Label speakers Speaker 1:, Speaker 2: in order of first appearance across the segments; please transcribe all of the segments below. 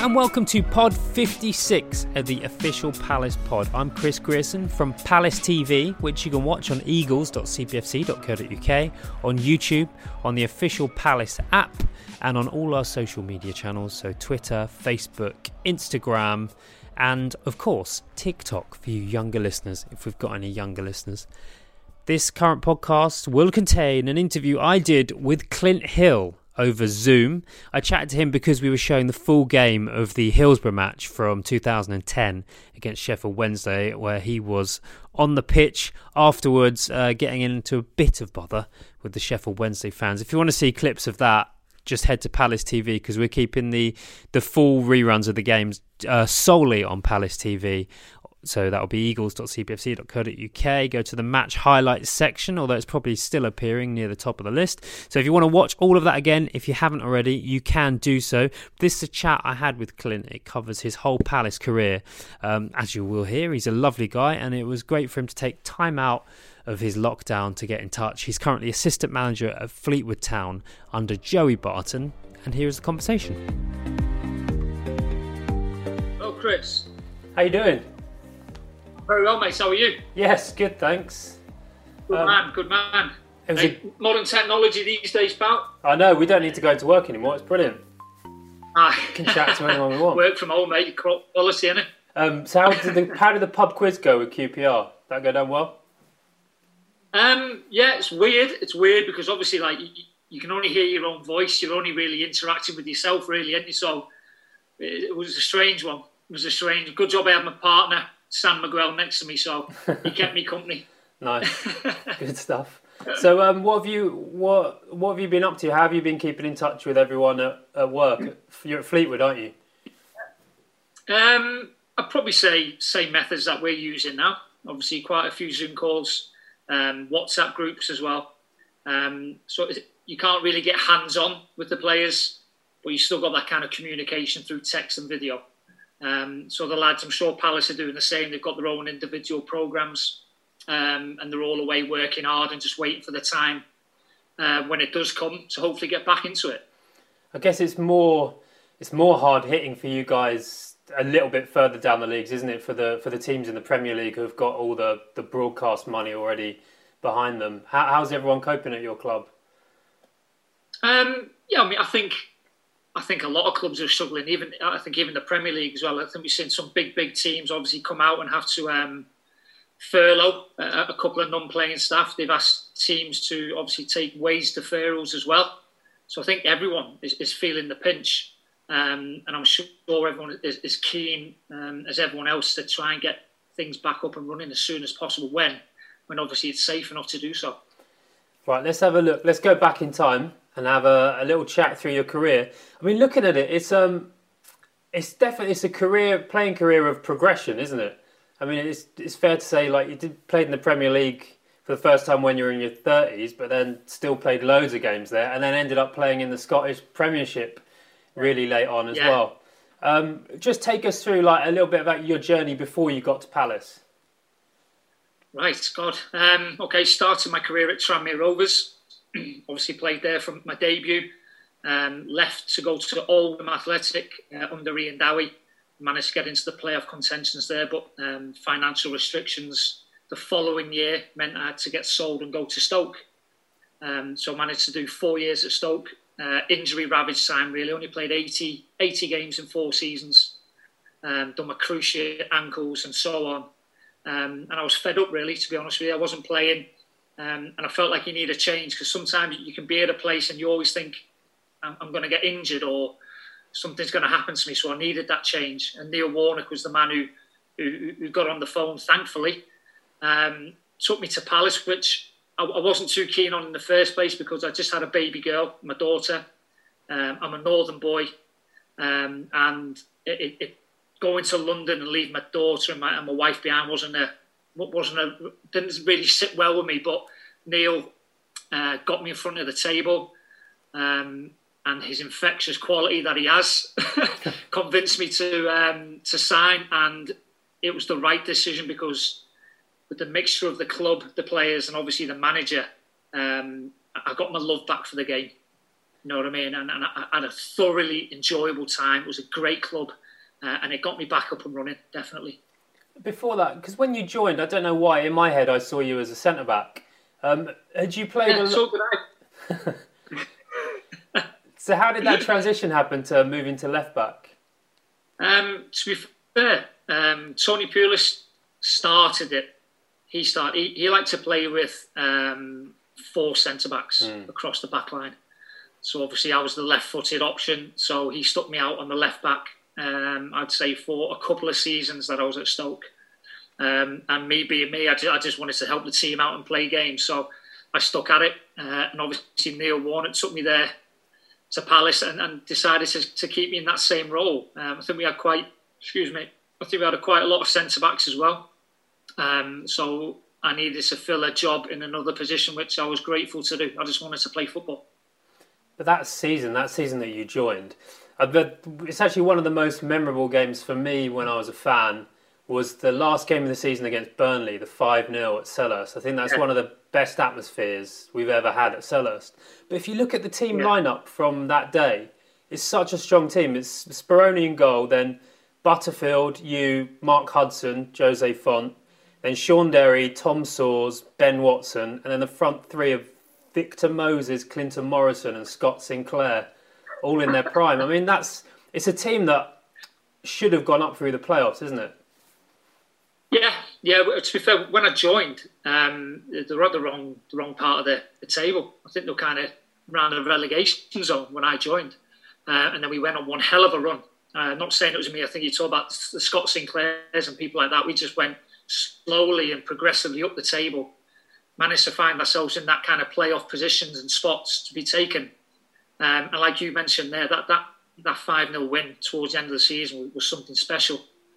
Speaker 1: and welcome to Pod 56 of the official Palace Pod. I'm Chris Grierson from Palace TV, which you can watch on eagles.cpfc.co.uk, on YouTube, on the official Palace app, and on all our social media channels, so Twitter, Facebook, Instagram, and of course TikTok for you younger listeners, if we've got any younger listeners. This current podcast will contain an interview I did with Clint Hill over Zoom. I chatted to him because we were showing the full game of the Hillsborough match from 2010 against Sheffield Wednesday, where he was on the pitch afterwards, getting into a bit of bother with the Sheffield Wednesday fans. If you want to see clips of that, just head to Palace TV, because we're keeping the full reruns of the games solely on Palace TV. So that'll be eagles.cpfc.co.uk. Go to the match highlights section, although it's probably still appearing near the top of the list. So if you want to watch all of that again, if you haven't already, you can do so. This is a chat I had with Clint. It covers his whole Palace career. As you will hear, he's a lovely guy, and it was great for him to take time out of his lockdown to get in touch. He's currently assistant manager at Fleetwood Town under Joey Barton, and here is the conversation.
Speaker 2: Hello, Chris.
Speaker 1: How you doing?
Speaker 2: Very well, mate. How are you?
Speaker 1: Yes, good, thanks.
Speaker 2: Good man.
Speaker 1: It was
Speaker 2: modern technology these days, pal.
Speaker 1: I know, we don't need to go to work anymore. It's brilliant.
Speaker 2: Aye.
Speaker 1: We can chat to anyone we want.
Speaker 2: Work from home, mate. Quality, innit?
Speaker 1: So how did the pub quiz go with QPR? Did that go down well?
Speaker 2: Yeah, it's weird. It's weird because obviously, like, you can only hear your own voice. You're only really interacting with yourself, really, aren't you? So it was a strange one. Good job I had my partner, Sam McGrail, next to me, so he kept me company.
Speaker 1: Nice, good stuff. So, what have you been up to? How have you been keeping in touch with everyone at work? You're at Fleetwood, aren't you?
Speaker 2: I'd probably say same methods that we're using now. Obviously, quite a few Zoom calls, WhatsApp groups as well. So you can't really get hands-on with the players, but you still got that kind of communication through text and video. So the lads, I'm sure Palace are doing the same. They've got their own individual programmes, and they're all away working hard and just waiting for the time when it does come to hopefully get back into it.
Speaker 1: I guess it's more hard hitting for you guys a little bit further down the leagues, isn't it? For the teams in the Premier League who've got all the broadcast money already behind them. How's everyone coping at your club?
Speaker 2: Yeah, I mean, I think a lot of clubs are struggling. Even the Premier League as well. I think we've seen some big teams obviously come out and have to furlough a couple of non-playing staff. They've asked teams to obviously take wage deferrals as well. So I think everyone is feeling the pinch, and I'm sure everyone is keen as everyone else to try and get things back up and running as soon as possible when obviously it's safe enough to do so.
Speaker 1: Right, let's have a look. Let's go back in time and have a little chat through your career. I mean, looking at it, it's a playing career of progression, isn't it? I mean, it's fair to say, like, you played in the Premier League for the first time when you were in your 30s, but then still played loads of games there, and then ended up playing in the Scottish Premiership really late on as well. Just take us through like a little bit about your journey before you got to Palace.
Speaker 2: Right, God. Okay, started my career at Tranmere Rovers. Obviously played there from my debut. Left to go to Oldham Athletic under Ian Dowie. Managed to get into the playoff contentions there, but financial restrictions the following year meant I had to get sold and go to Stoke. So I managed to do 4 years at Stoke. Injury ravaged time, really. Only played 80 games in 4 seasons. Done my cruciate ankles and so on. And I was fed up, really, to be honest with you. I wasn't playing. And I felt like you need a change, because sometimes you can be at a place and you always think, I'm going to get injured or something's going to happen to me. So I needed that change. And Neil Warnock was the man who got on the phone, thankfully. Took me to Palace, which I wasn't too keen on in the first place because I just had a baby girl, my daughter. I'm a northern boy. And going to London and leave my daughter and my wife behind didn't really sit well with me. But Neil got me in front of the table, and his infectious quality that he has convinced me to sign. And it was the right decision, because with the mixture of the club, the players, and obviously the manager, I got my love back for the game. You know what I mean? And I had a thoroughly enjoyable time. It was a great club, and it got me back up and running, definitely.
Speaker 1: Before that, because when you joined, I don't know why, in my head I saw you as a centre-back. Had you played
Speaker 2: a lot? So did
Speaker 1: I. So how did that transition happen to moving to left-back?
Speaker 2: To be fair, Tony Pulis started it. He liked to play with 4 centre-backs across the back line. So obviously I was the left-footed option, so he stuck me out on the left-back, I'd say for a couple of seasons that I was at Stoke. And me being me, I just wanted to help the team out and play games, so I stuck at it. And obviously Neil Warnock took me there to Palace and decided to keep me in that same role. I think we had quite a lot of centre-backs as well. So I needed to fill a job in another position, which I was grateful to do. I just wanted to play football.
Speaker 1: But that season that you joined, it's actually one of the most memorable games for me when I was a fan, was the last game of the season against Burnley, the 5-0 at Selhurst. I think that's one of the best atmospheres we've ever had at Selhurst. But if you look at the team lineup from that day, it's such a strong team. It's Speroni in goal, then Butterfield, you, Mark Hudson, Jose Font, then Sean Derry, Tom Sawes, Ben Watson, and then the front three of Victor Moses, Clinton Morrison and Scott Sinclair, all in their prime. I mean, it's a team that should have gone up through the playoffs, isn't it? Yeah. To be fair, when I joined, they were at the wrong part of the table. I think they were kind of around the relegation zone when I joined. And then we went on one hell of a run. Not saying it was me. I think you talk about the Scott Sinclairs and people like that. We just went slowly and progressively up the table, managed to find ourselves in that kind of playoff positions and spots to be taken. And like you mentioned there, that 5-0 win towards the end of the season was something special.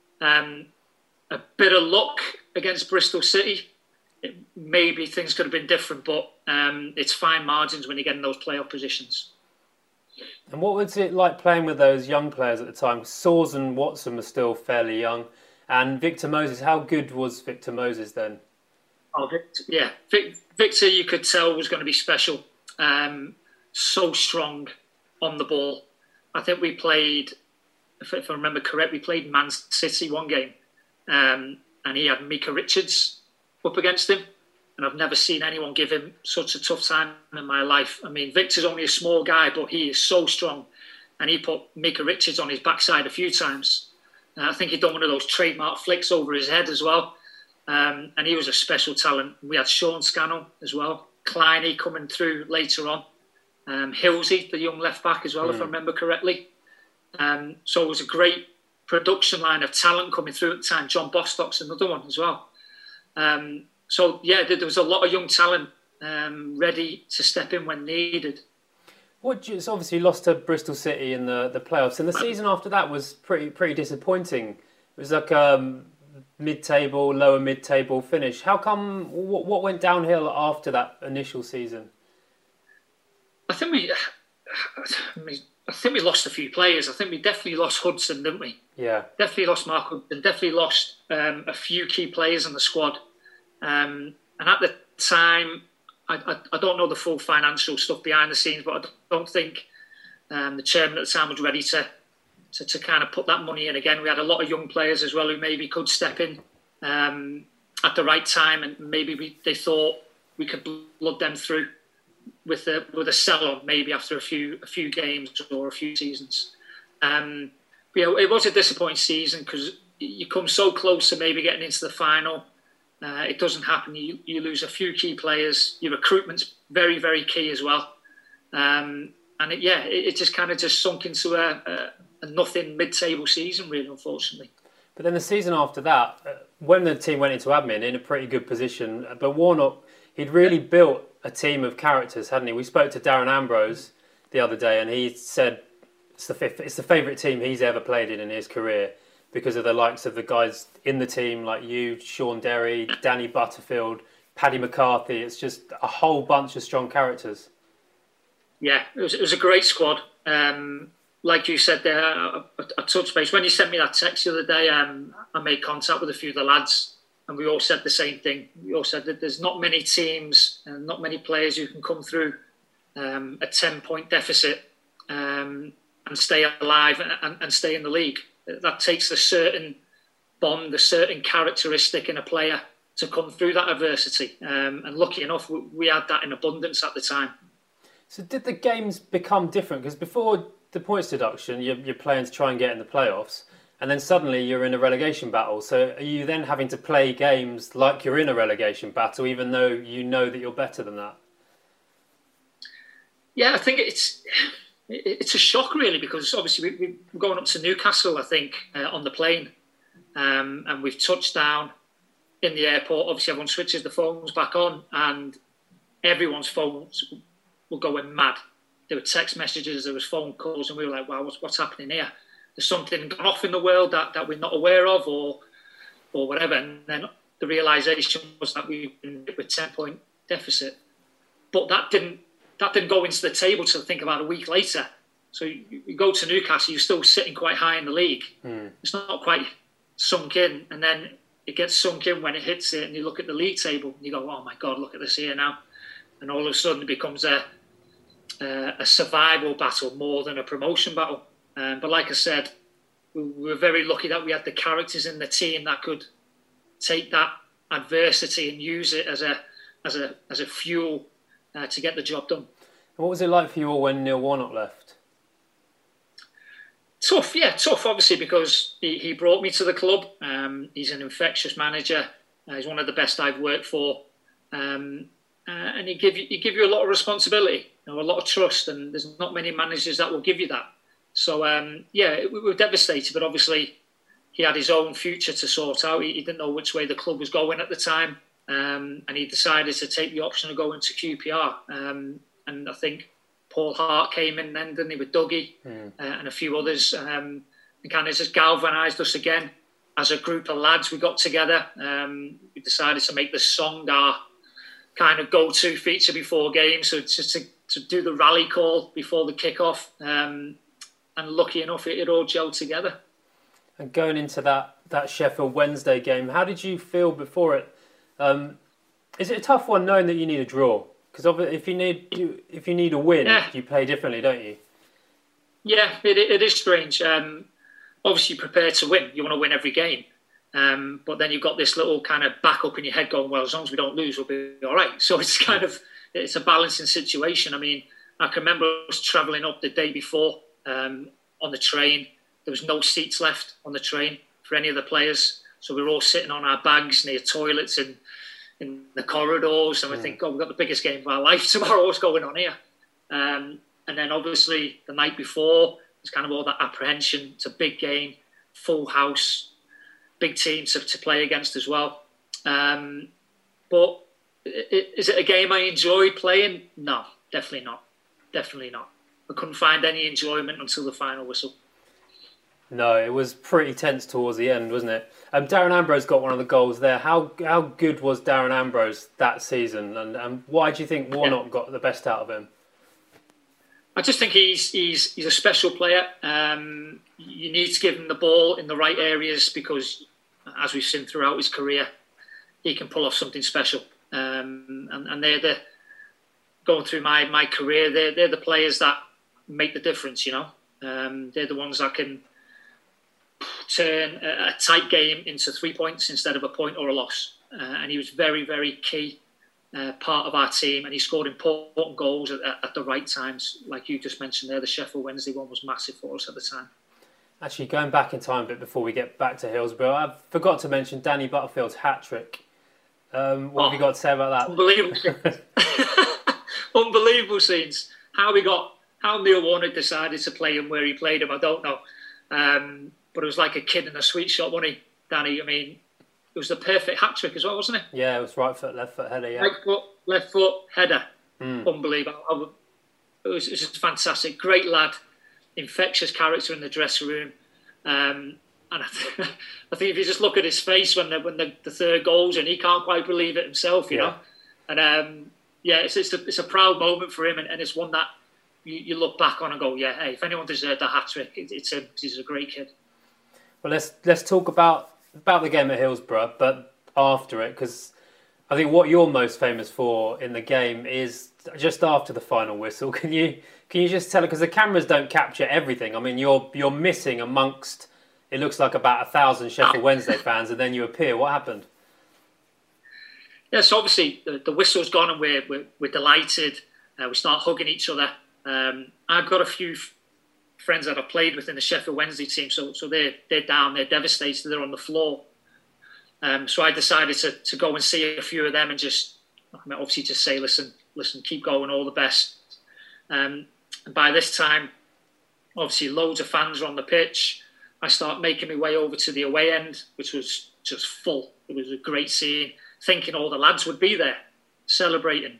Speaker 1: A bit of luck against Bristol City. Maybe things could have been different, but it's fine margins when you get in those playoff positions. And what was it like playing with those young players at the time? Sawes and Watson were still fairly young. And Victor Moses, how good was Victor Moses then?
Speaker 2: Oh, Victor, you could tell was going to be special. So strong on the ball. I think we played, if I remember correct, we played Man City one game. And he had Micah Richards up against him. And I've never seen anyone give him such a tough time in my life. I mean, Victor's only a small guy, but he is so strong. And he put Micah Richards on his backside a few times. I think he'd done one of those trademark flicks over his head as well. And he was a special talent. We had Sean Scannell as well. Kleiny coming through later on. Hilsey, the young left-back as well, if I remember correctly. So it was a great production line of talent coming through at the time. John Bostock's another one as well. So, there was a lot of young talent ready to step in when needed.
Speaker 1: It's obviously lost to Bristol City in the playoffs, and the season after that was pretty disappointing. It was like a lower mid-table finish. How come? What went downhill after that initial season?
Speaker 2: I think we lost a few players. I think we definitely lost Hudson, didn't we?
Speaker 1: Yeah.
Speaker 2: Definitely lost Mark Hudson. Definitely lost a few key players in the squad. And at the time, I don't know the full financial stuff behind the scenes, but I don't think the chairman at the time was ready to kind of put that money in again. We had a lot of young players as well who maybe could step in at the right time, and maybe they thought we could blood them through with a sell-on maybe after a few games or a few seasons. It was a disappointing season because you come so close to maybe getting into the final. It doesn't happen. You lose a few key players. Your recruitment's very, very key as well. It just kind of sunk into a nothing mid-table season, really, unfortunately.
Speaker 1: But then the season after that, when the team went into admin in a pretty good position, but Warnock, he'd really built a team of characters, hadn't he? We spoke to Darren Ambrose the other day, and he said it's the favourite team he's ever played in his career, because of the likes of the guys in the team like you, Sean Derry, Danny Butterfield, Paddy McCarthy. It's just a whole bunch of strong characters. Yeah,
Speaker 2: it was a great squad. Like you said there, I touched base. When you sent me that text the other day, I made contact with a few of the lads, and we all said the same thing. We all said that there's not many teams and not many players who can come through a 10-point deficit and stay alive and stay in the league. That takes a certain bond, a certain characteristic in a player to come through that adversity. And lucky enough, we had that in abundance at the time.
Speaker 1: So did the games become different? Because before the points deduction, you're playing to try and get in the playoffs, and then suddenly you're in a relegation battle. So are you then having to play games like you're in a relegation battle, even though you know that you're better than that?
Speaker 2: Yeah, I think it's a shock, really, because obviously we're going up to Newcastle, I think, on the plane. And we've touched down in the airport. Obviously, everyone switches the phones back on, and everyone's phones were going mad. There were text messages, there was phone calls, and we were like, wow, what's happening here? There's something gone off in the world that we're not aware of or whatever. And then the realisation was that we've been hit with 10-point deficit. But that didn't go into the table till I think about a week later. So you go to Newcastle, you're still sitting quite high in the league. It's not quite sunk in, and then it gets sunk in when it hits it, and you look at the league table and you go, oh my God, look at this here now. And all of a sudden it becomes a survival battle more than a promotion battle. But like I said, we were very lucky that we had the characters in the team that could take that adversity and use it as a fuel to get the job done.
Speaker 1: What was it like for you all when Neil Warnock left?
Speaker 2: Tough, obviously, because he brought me to the club. He's an infectious manager. He's one of the best I've worked for. And he give you a lot of responsibility, a lot of trust, and there's not many managers that will give you that. So, we were devastated, but obviously he had his own future to sort out. He didn't know which way the club was going at the time, and he decided to take the option of going to QPR. And I think Paul Hart came in then, didn't he, with Dougie and a few others, and kind of just galvanised us again. As a group of lads, we got together. We decided to make the song our kind of go-to feature before games, so just to do the rally call before the kick-off. And lucky enough, it all gelled together.
Speaker 1: And going into that Sheffield Wednesday game, how did you feel before it? Is it a tough one knowing that you need a draw? Because if you need a win, you play differently, don't you?
Speaker 2: Yeah, it is strange. Obviously, you're prepared to win. You want to win every game. But then you've got this little kind of backup in your head going, well, as long as we don't lose, we'll be all right. So it's a balancing situation. I mean, I can remember us travelling up the day before on the train. There was no seats left on the train for any of the players. So we were all sitting on our bags near toilets and in the corridors. And we think, we've got the biggest game of our life tomorrow. What's going on here? And then obviously the night before, there's kind of all that apprehension. It's a big game, full house, big team to play against as well. But is it a game I enjoyed playing? No, definitely not. Definitely not. I couldn't find any enjoyment until the final whistle.
Speaker 1: No, it was pretty tense towards the end, wasn't it? Darren Ambrose got one of the goals there. How good was Darren Ambrose that season? And why do you think Warnock got the best out of him?
Speaker 2: I just think he's a special player. You need to give him the ball in the right areas because, as we've seen throughout his career, he can pull off something special. And they're going through my career, they're the players that make the difference, They're the ones that can turn a tight game into 3 points instead of a point or a loss. And he was very, very key part of our team, and he scored important goals at the right times. Like you just mentioned there, the Sheffield Wednesday one was massive for us at the time.
Speaker 1: Actually, going back in time a bit before we get back to Hillsborough, I forgot to mention Danny Butterfield's hat-trick. What have you got to say about that?
Speaker 2: Unbelievable. Unbelievable scenes. How Neil Warnock decided to play him where he played him, I don't know. But it was like a kid in a sweet shop, wasn't he, Danny? I mean, it was the perfect hat-trick as well, wasn't it?
Speaker 1: Yeah, it was right foot, left foot header, yeah.
Speaker 2: Right foot, left foot, header. Unbelievable. It was just fantastic. Great lad. Infectious character in the dressing room. And I think if you just look at his face when the third goal's in, he can't quite believe it himself, you know. And it's a proud moment for him, and it's one that you look back on and go, yeah, hey, if anyone deserved a hat-trick, it's him. He's a great kid.
Speaker 1: Well, let's talk about the game at Hillsborough, but after it, because I think what you're most famous for in the game is just after the final whistle. Can you just tell it, because the cameras don't capture everything? I mean, you're missing amongst, it looks like about 1,000 Sheffield Wednesday fans, and then you appear. What happened?
Speaker 2: Yes, obviously the whistle's gone and we're delighted. We start hugging each other. I've got a few friends that I've played with in the Sheffield Wednesday team, so they're down, they're devastated, they're on the floor. So I decided to go and see a few of them and just obviously just say, listen, keep going, all the best. And by this time, obviously loads of fans are on the pitch. I start making my way over to the away end, which was just full. It was a great scene, thinking all the lads would be there celebrating.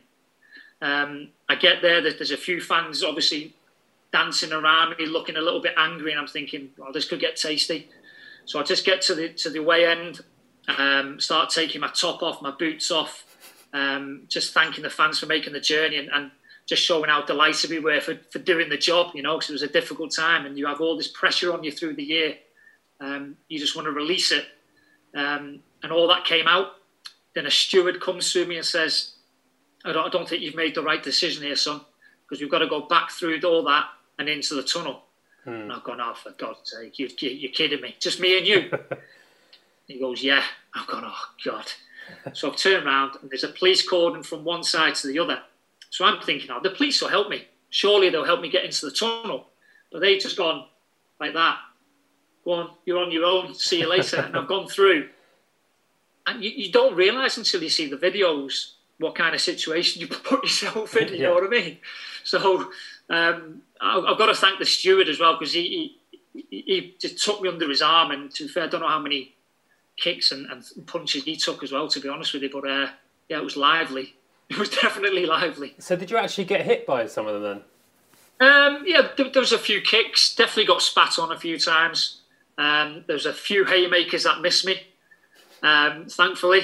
Speaker 2: I get there, there's a few fans obviously dancing around me, looking a little bit angry, and I'm thinking, well, this could get tasty. So I just get to the away end, start taking my top off, my boots off, just thanking the fans for making the journey and just showing how delighted we were for doing the job, because it was a difficult time and you have all this pressure on you through the year. You just want to release it. And all that came out. Then a steward comes to me and says, I don't think you've made the right decision here, son, because we've got to go back through all that and into the tunnel. And I've gone, oh, for God's sake, you're kidding me. Just me and you. He goes, yeah. I've gone, oh, God. So I've turned around and there's a police cordon from one side to the other. So I'm thinking, oh, the police will help me. Surely they'll help me get into the tunnel. But they've just gone like that. Go on, you're on your own. See you later. And I've gone through. And you don't realise until you see the videos what kind of situation you put yourself in, you know what I mean? So I've got to thank the steward as well, because he just took me under his arm, and to be fair, I don't know how many kicks and punches he took as well, to be honest with you, but it was lively. It was definitely lively.
Speaker 1: So did you actually get hit by some of them then?
Speaker 2: There was a few kicks, definitely got spat on a few times. There was a few haymakers that missed me, thankfully.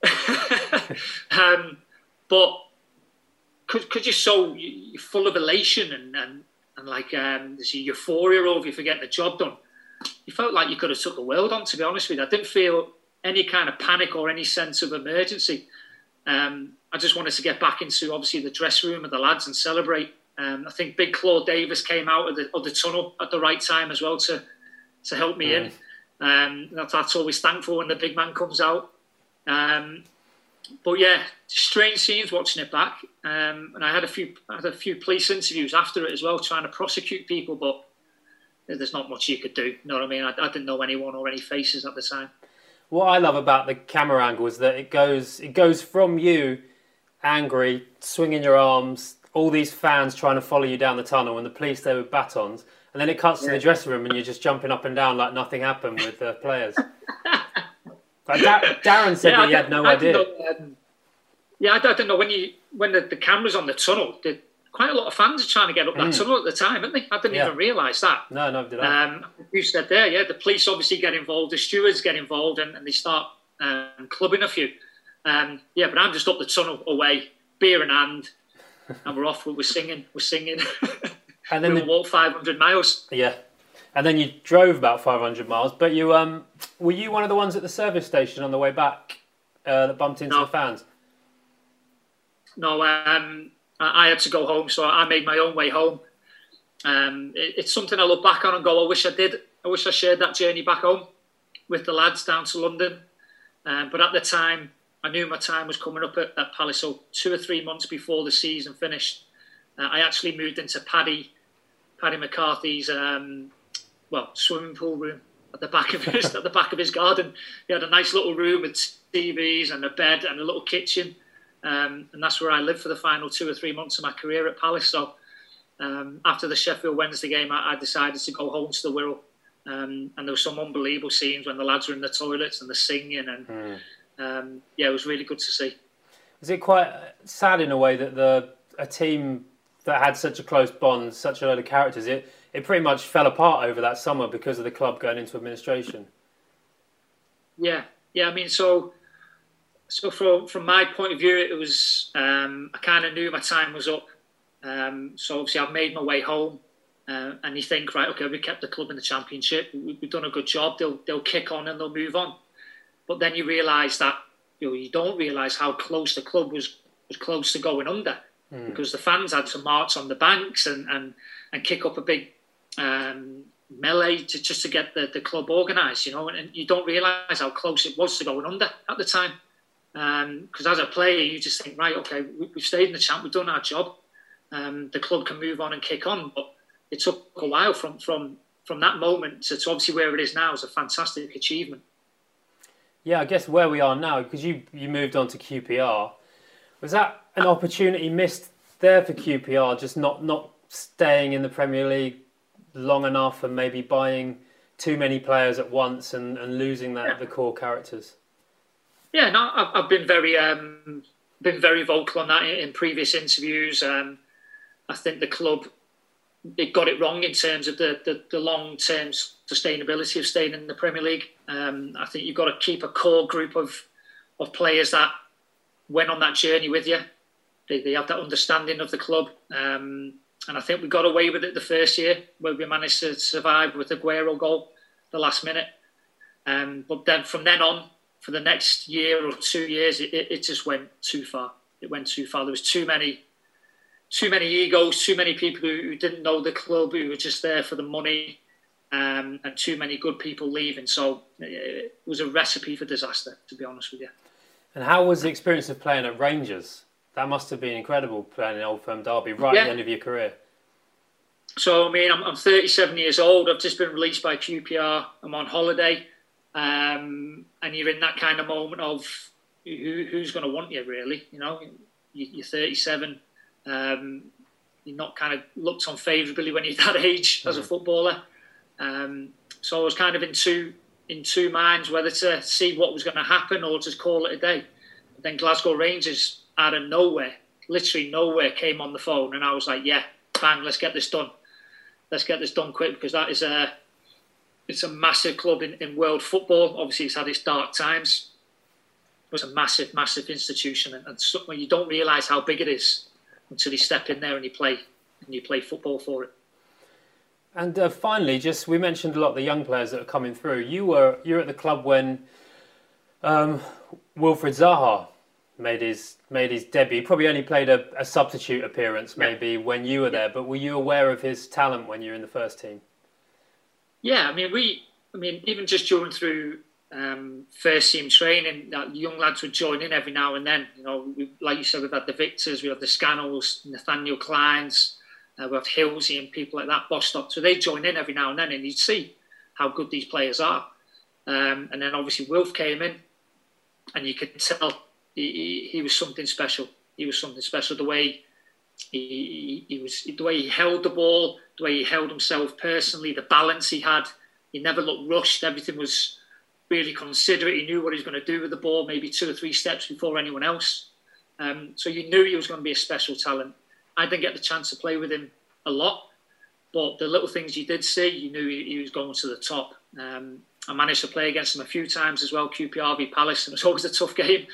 Speaker 2: But because you're full of elation and like there's a euphoria over you for getting the job done, you felt like you could have took the world on, to be honest with you. I didn't feel any kind of panic or any sense of emergency. I just wanted to get back into, obviously, the dressing room with the lads and celebrate. I think big Claude Davis came out of the tunnel at the right time as well to help me in. That's always thankful when the big man comes out. But yeah, strange scenes watching it back. And I had a few police interviews after it as well, trying to prosecute people, but there's not much you could do. You know what I mean? I didn't know anyone or any faces at the time.
Speaker 1: What I love about the camera angle is that it goes from you, angry, swinging your arms, all these fans trying to follow you down the tunnel, and the police there with batons, and then it cuts to the dressing room and you're just jumping up and down like nothing happened with the players. Like Darren said that he had no idea.
Speaker 2: I didn't know when the camera's on the tunnel. Quite a lot of fans are trying to get up that tunnel at the time, aren't they? I didn't even realise that.
Speaker 1: No, did I?
Speaker 2: You said there, the police obviously get involved, the stewards get involved, and they start clubbing a few. But I'm just up the tunnel away, beer in hand, and we're off. We're singing. And then we walked 500 miles.
Speaker 1: Yeah. And then you drove about 500 miles, but you were you one of the ones at the service station on the way back that bumped into the fans?
Speaker 2: No, I had to go home, so I made my own way home. It's something I look back on and go, I wish I did. I wish I shared that journey back home with the lads down to London. But at the time, I knew my time was coming up at Palace, so 2 or 3 months before the season finished, I actually moved into Paddy McCarthy's swimming pool room at the back of his garden. He had a nice little room with TVs and a bed and a little kitchen, and that's where I lived for the final 2 or 3 months of my career at Palace. So after the Sheffield Wednesday game, I decided to go home to the Wirral, and there were some unbelievable scenes when the lads were in the toilets and the singing, and it was really good to see.
Speaker 1: Was it quite sad in a way that a team that had such a close bond, such a load of characters, it pretty much fell apart over that summer because of the club going into administration? Yeah. I mean, so from my point of view, it was I kind of knew my time was up. So obviously I've made my way home, and you think, right, okay, we kept the club in the Championship. We've done a good job. They'll kick on and they'll move on. But then you realise that
Speaker 2: you don't realise how close the club was close to going under, because the fans had to march on the banks and kick up a big melee just to get the club organised, and you don't realise how close it was to going under at the time. Because as a player, you just think, right, okay, we've stayed in the champ, we've done our job. The club can move on and kick on, but it took a while from that moment to obviously where it is now is a fantastic achievement.
Speaker 1: Yeah, I guess where we are now, because you moved on to QPR, was that an opportunity missed there for QPR, just not staying in the Premier League long enough and maybe buying too many players at once and losing the core characters?
Speaker 2: Yeah, no, I've been very vocal on that in previous interviews. I think the club, it got it wrong in terms of the long-term sustainability of staying in the Premier League. I think you've got to keep a core group of players that went on that journey with you. They have that understanding of the club. And I think we got away with it the first year, where we managed to survive with the Aguero goal, the last minute. But then from then on, for the next year or 2 years, it just went too far. It went too far. There was too many egos, too many people who didn't know the club, who were just there for the money, and too many good people leaving. So it was a recipe for disaster, to be honest with you.
Speaker 1: And how was the experience of playing at Rangers? That must have been incredible, playing in Old Firm Derby at the end of your career.
Speaker 2: So, I mean, I'm 37 years old. I've just been released by QPR. I'm on holiday. And you're in that kind of moment of who's going to want you, really. You're 37. You're not kind of looked on favourably when you're that age as a footballer. So I was kind of in two minds whether to see what was going to happen or just call it a day. But then Glasgow Rangers, out of nowhere, literally nowhere, came on the phone, and I was like, yeah, bang, let's get this done. Let's get this done quick, because that is it's a massive club in world football. Obviously, it's had its dark times. It's a massive, massive institution, and when you don't realise how big it is until you step in there and you play football for it.
Speaker 1: And finally, we mentioned a lot of the young players that are coming through. You were at the club when Wilfried Zaha made his debut. He probably only played a substitute appearance maybe when you were there, but were you aware of his talent when you were in the first team?
Speaker 2: Yeah, I mean, even just during through first team training, young lads would join in every now and then. Like you said, we've had the Victors, we have the Scannells, Nathaniel Kleins, we have Hillsey and people like that, Bostock. So they join in every now and then, and you'd see how good these players are. And then obviously Wilf came in, and you could tell he was something special. He was something special. The way the way he held the ball, the way he held himself personally, the balance he had. He never looked rushed. Everything was really considerate. He knew what he was going to do with the ball, maybe 2 or 3 steps before anyone else. So you knew he was going to be a special talent. I didn't get the chance to play with him a lot, but the little things you did see, you knew he was going to the top. I managed to play against him a few times as well, QPR v Palace, and it was always a tough game.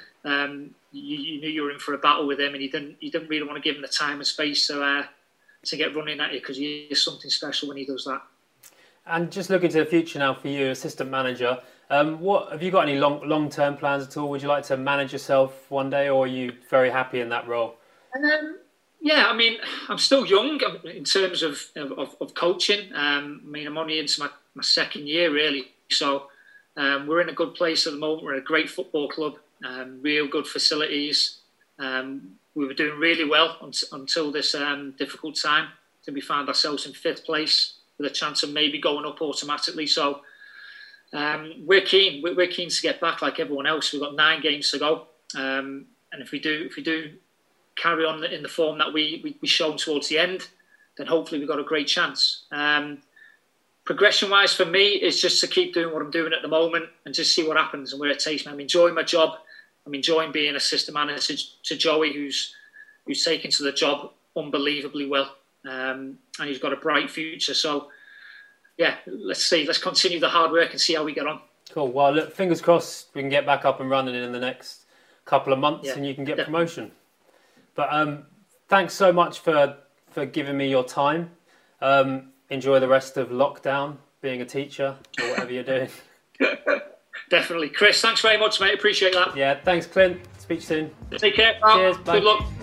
Speaker 2: You knew you were in for a battle with him, and you didn't really want to give him the time and space to get running at you, because he is something special when he does that.
Speaker 1: And just looking to the future now for you, assistant manager, what have you got any long-term plans at all? Would you like to manage yourself one day, or are you very happy in that role?
Speaker 2: Yeah, I mean, I'm still young in terms of coaching. I'm only into my second year, really. So we're in a good place at the moment. We're a great football club, real good facilities. We were doing really well until this difficult time. Then we found ourselves in 5th place with a chance of maybe going up automatically. So we're keen. We're keen to get back like everyone else. We've got 9 games to go, and if we do carry on in the form that we shown towards the end, then hopefully we've got a great chance. Progression-wise for me is just to keep doing what I'm doing at the moment and just see what happens and where it takes me. I'm enjoying my job. I'm enjoying being assistant manager to Joey, who's taken to the job unbelievably well, and he's got a bright future. So, yeah, let's see. Let's continue the hard work and see how we get on.
Speaker 1: Cool. Well, look, fingers crossed we can get back up and running in the next couple of months, and you can get promotion. But thanks so much for giving me your time. Enjoy the rest of lockdown, being a teacher or whatever you're doing.
Speaker 2: Definitely. Chris, thanks very much, mate. Appreciate that.
Speaker 1: Yeah, thanks, Clint. Speak soon.
Speaker 2: Take care, pal.
Speaker 1: Cheers. Bye.
Speaker 2: Good luck.